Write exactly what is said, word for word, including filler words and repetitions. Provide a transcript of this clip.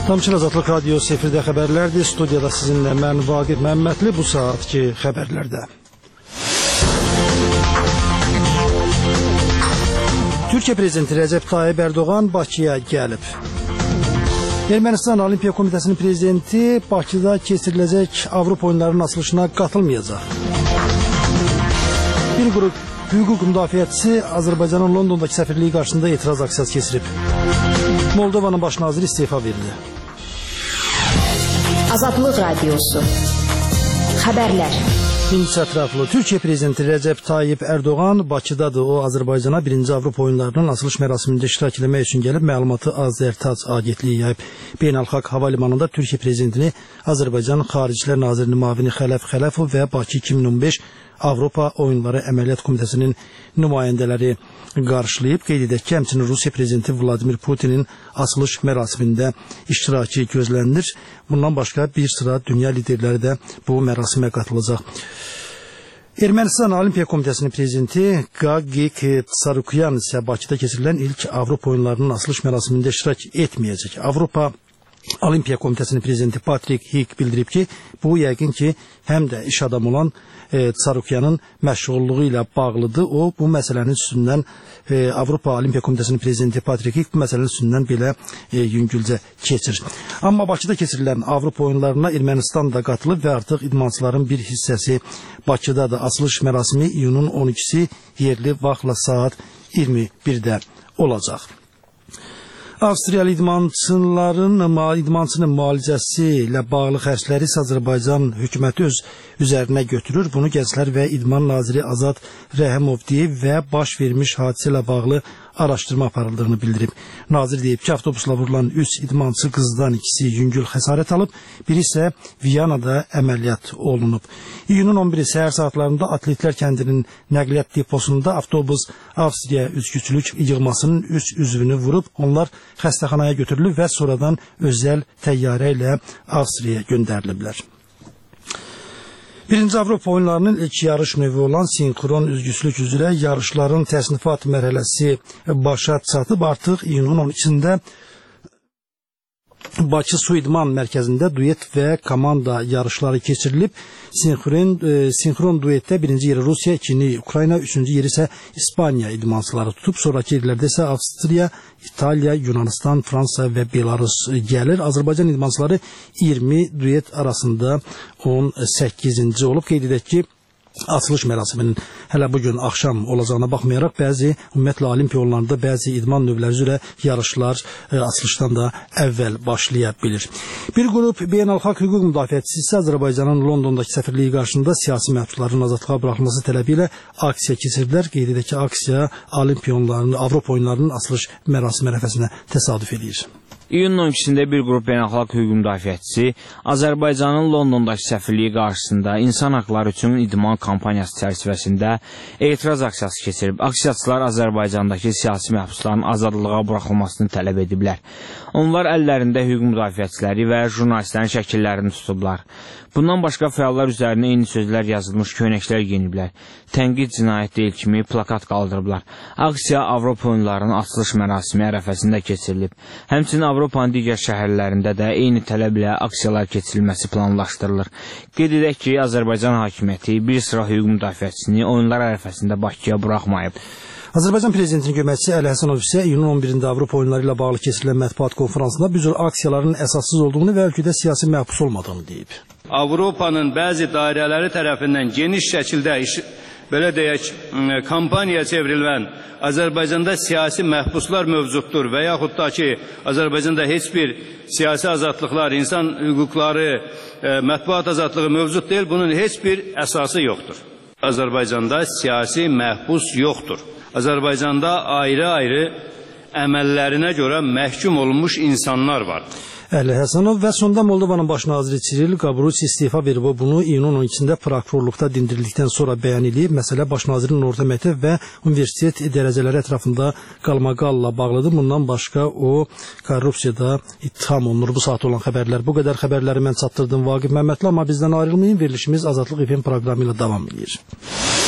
Tamçın Azadlıq Radiosu efirdə xəbərlərdir. Studiyada sizinlə mən Vaqif Məmmədli bu saatki xəbərlərdə. Türkiyə Prezidenti Rəcəb Tayyip Erdoğan Bakıya gəlib. Ermənistan Olimpiya Komitəsinin prezidenti Bakıda keçiriləcək Avropa oyunlarının açılışına qatılmayacaq. Bir qrup hüquq müdafiəçisi Azərbaycanın Londondakı səfirliyi qarşısında etiraz aksiyası keçirib. Moldovanın baş naziri istefa verildi. Azadlıq Radiosu Xəbərlər. İkinci ətraflı Türkiyə Prezidenti Rəcəb Tayyip Erdoğan Bakıdadır. O, Azərbaycana birinci Avropa oyunlarının açılış mərasimində iştirak etmək üçün gəlib, məlumatı Azərtac agentliyi yayıb. Beynəlxalq hava limanında Türkiyə Prezidentini Azərbaycan Xaricilər Nazirinin müavini Xələf Xələfov və Bakı iki min on beş Avropa Oyunları Əməliyyat Komitəsinin nümayəndələri qarşılayıb. Qeyd edək ki, həmçinin Rusiya Prezidenti Vladimir Putinin açılış mərasimində iştirakı gözlənilir. Bundan başqa bir sıra dünya liderləri də bu mərasimə qatılacaq. Ermənistan Olimpiya Komitəsinin prezidenti Gagik Tsarukyan isə Bakıda keçirilən ilk Avropa oyunlarının açılış mərasimində iştirak etməyəcək. Avropa Olimpiya Komitəsinin prezidenti Patrik Hik bildirib ki, bu yəqin ki, həm də iş adamı olan e, Tsarukyanın məşğulluğu ilə bağlıdır. O, bu məsələnin üstündən e, Avropa Olimpiya Komitəsinin prezidenti Patrik Hik bu məsələnin üstündən belə e, yüngülcə keçir. Amma Bakıda keçirilən Avropa oyunlarına Ermənistan da qatılıb və artıq idmançıların bir hissəsi Bakıdadır. Açılış mərasimi iyunun on ikisi yerli vaxtla saat iyirmi birdə olacaq. Avstriyalı idmançıların idmançının müalicəsi ilə bağlı xərcləri Azərbaycan hökuməti öz üzərinə götürür. Bunu Gənclər və İdman naziri Azad Rəhimov deyib və baş vermiş hadisə ilə bağlı araşdırma aparıldığını bildirib. Nazir deyib ki, avtobusla vurulan üç idmançı qızdan ikisi yüngül xəsarət alıb, biri isə Viyanada əməliyyat olunub. İyunun on biri səhər saatlarında Atletlər kəndinin nəqliyyat deposunda avtobus Avstriya üzgüçülük yığmasının üç üzvünü vurub, onlar xəstəxanaya götürülüb və sonradan özəl təyyarə ilə Avstriyaya göndəriliblər. Birinci Avropa oyunlarının ilk yarış növü olan sinxron üzgüçülük üzrə yarışların təsnifat mərhələsi başa çatıb. Artıq iyunun on ikisində Bakı Su İdman Mərkəzində duet və komanda yarışları keçirilib. Sinxron, e, sinxron duetdə birinci yeri Rusiya, ikinci Ukrayna, üçüncü yeri isə İspaniya idmançıları tutub. Sonraki yerlərdə isə Avstriya, İtaliya, Yunanistan, Fransa və Belarus gəlir. Azərbaycan idmançıları iyirmi duet arasında on səkkizinci olub. Qeyd edək ki, açılış mərasiminin hələ bugün axşam olacağına baxmayaraq bəzi ümumiyyətlə olimpiya oyunlarında bəzi idman növləri üzrə yarışlar e, açılışdan da əvvəl başlaya bilir. Bir qrup beynəlxalq hüquq müdafiəçisi isə Azərbaycanın Londondakı səfirliyi qarşısında siyasi məhbusların azadlığa buraxılması tələbi ilə aksiya keçirdilər. Qeyd edək ki, aksiya olimpiya oyunlarının, Avropa oyunlarının açılış mərasimi ərəfəsində təsadüf edir. İyunun on ikisində bir qrup beynəlxalq hüquq müdafiəçisi Azərbaycanın Londondakı səfirliyi qarşısında insan haqları üçün idman kampaniyası çərçivəsində etiraz aksiyası keçirib. Aksiyaçılar Azərbaycandakı siyasi məhbusların azadlığa buraxılmasını tələb ediblər. Onlar əllərində hüquq müdafiəçiləri və jurnalistlərin şəkillərini tutublar. Bundan başqa fəallar üzərinə eyni sözlər yazılmış köynəklər geyiniblər. Tənqid cinayət deyil kimi plakat qaldırıblar. Aksiya Avropa oyunlarının açılış mərasimi ərəfəsində keçirilib. Həmçinin Avropanın digər şəhərlərində də eyni tələblə aksiyalar keçirilməsi planlaşdırılır. Qeyd edək ki, Azərbaycan hakimiyyəti bir sıra hüquq müdafiəçisini oyunlar ərəfəsində Bakıya buraxmayıb. Azərbaycan Prezidentinin köməkçisi Əli Həsənov isə iyunun on birində Avropa oyunları ilə bağlı keçirilən mətbuat konferansında bu cür aksiyaların əsassız olduğunu və ölkədə siyasi məhbus olmadığını deyib. Avropanın bəzi dairələri tərəfindən geniş şəkildə iş, belə deyək, kampaniya çevrilən Azərbaycanda siyasi məhbuslar mövcuddur və yaxud da ki, Azərbaycanda heç bir siyasi azadlıqlar, insan hüquqları, mətbuat azadlığı mövcud deyil, bunun heç bir əsası yoxdur. Azərbaycanda siyasi məhbus yoxdur. Azərbaycanda ayrı-ayrı əməllərinə görə məhkum olunmuş insanlar vardır. Əli Həsənov və sonda Moldovanın baş naziri Kiril Qabruç istefa verib. O, bunu iyunun on ikisində prokurorluqda dindirildikdən sonra bəyan edib. Məsələ baş nazirin orta məktəb və universitet dərəcələri ətrafında qalmaqalla bağlıdır. Bundan başqa o, korrupsiyada ittiham olunur. Bu saat olan xəbərlər bu qədər. Xəbərləri mən çatdırdım Vaqif Məmmədli, amma bizdən ayrılmayın. Verilişimiz Azadlıq F M proqramı ilə davam edir.